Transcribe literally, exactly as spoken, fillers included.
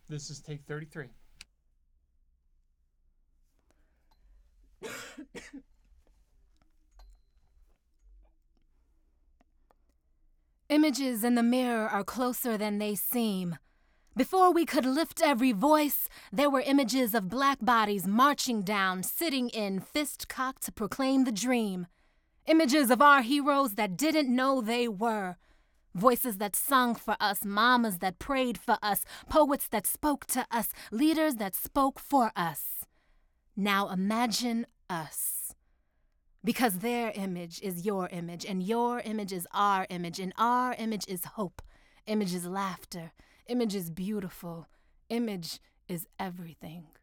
This is take thirty-three. Images in the mirror are closer than they seem. Before we could lift every voice, there were images of black bodies marching down, sitting in, fist cocked to proclaim the dream. Images of our heroes that didn't know they were. Voices that sung for us, mamas that prayed for us, poets that spoke to us, leaders that spoke for us. Now imagine us. Because their image is your image, and your image is our image, and our image is hope. Image is laughter. Image is beautiful. Image is everything.